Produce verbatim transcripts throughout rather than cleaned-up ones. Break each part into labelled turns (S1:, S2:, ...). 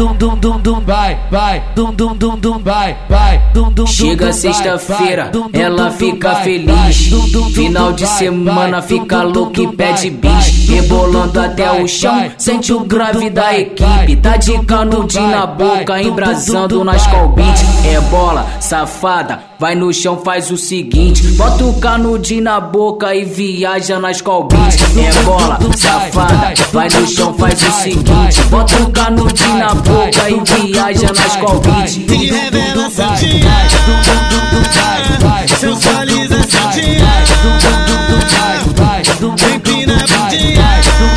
S1: dum dum dum dum vai, vai, dum dum dum dum vai, vai, dum dum.
S2: Chega sexta-feira, ela fica feliz. Final de semana fica louca e pede bis. Rebolando até o chão, sente o grave da equipe. Tá de canudinho na boca, embrasando nas colbits. É bola, safada, vai no chão, faz o seguinte. Bota o canudinho na boca e viaja nas colbits. É bola, safada, vai no chão, faz o seguinte. Bota o canudinho na boca e viaja nas colbits.
S3: E revela Santinha, sensualiza Santinha, empina a bundinha.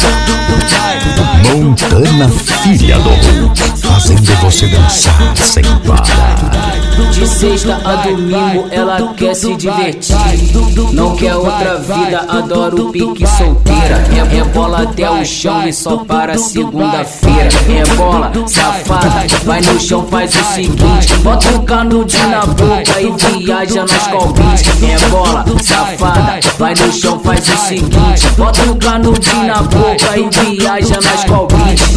S4: Montana, filha do Hulk, fazendo você dançar sem parar.
S2: De sexta a domingo ela quer se divertir. Não quer outra vida, adora o pique solteira. É, é bola até o chão e só para segunda-feira. É bola, safada, vai no chão, faz o seguinte. Bota o canudinho na boca e viaja nas colbits. É bola, safada, vai no chão, faz o seguinte. Bota o canudinho na boca e viaja nas colbits.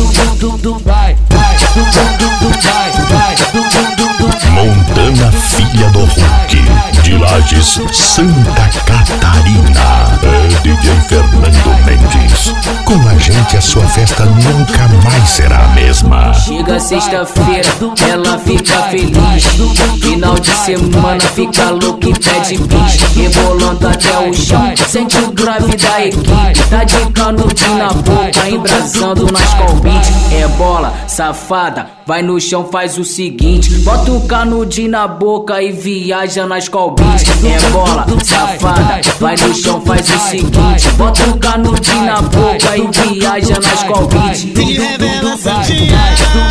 S4: Montana, filha do Hulk, de Lages, Santa Catarina. É D J Fernando Mendes. Com a gente a sua festa nunca mais será a mesma.
S2: Chega sexta-feira, ela fica feliz. Final de semana fica louca e pede bis. Rebolando até o chão, sente o grave da equipe. Tá de canudinho na boca, embrasando nas colbits. É bola, safada, vai no chão, faz o seguinte. Bota o canudinho na boca e viaja nas colbits. É bola, safada, vai no chão, faz o seguinte. Bota o canudinho na boca e viaja nas colbits.
S3: E revela Santinha,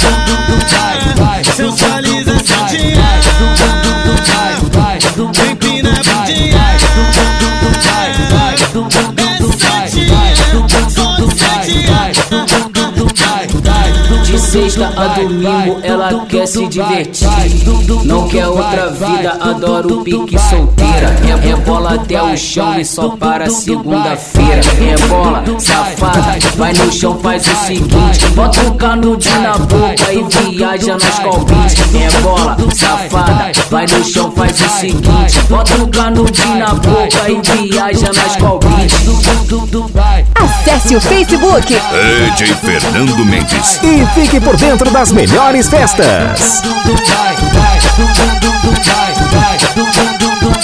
S3: sensualiza Santinha, empina a bundinha. É Santinha, sou Santinha.
S2: De sexta a domingo ela quer se divertir. Não quer outra vida, adora o pique solteira. É, é bola até o chão e só para segunda-feira. É bola, safada, vai no chão, faz o seguinte. Bota o canudinho na boca e viaja nas colbits. É bola, safada, vai no chão, faz o seguinte. Bota o canudinho na boca e viaja nas colbits.
S5: Acesse o Facebook
S4: D J Fernando Mendes
S5: e fique por dentro das melhores festas.
S1: Vai, vai, vai, vai, vai, vai, vai, vai, vai, vai, vai, vai, vai, vai, vai,